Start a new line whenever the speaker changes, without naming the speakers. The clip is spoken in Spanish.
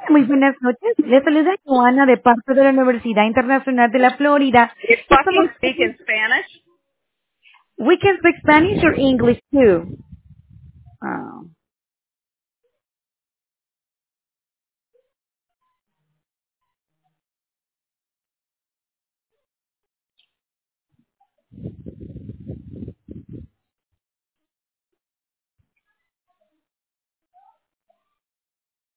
Muy buenas noches. Les saluda Joana de parte de la Universidad Internacional de la Florida.
You
Estamos...
fucking speak in Spanish?
We can speak Spanish or English too.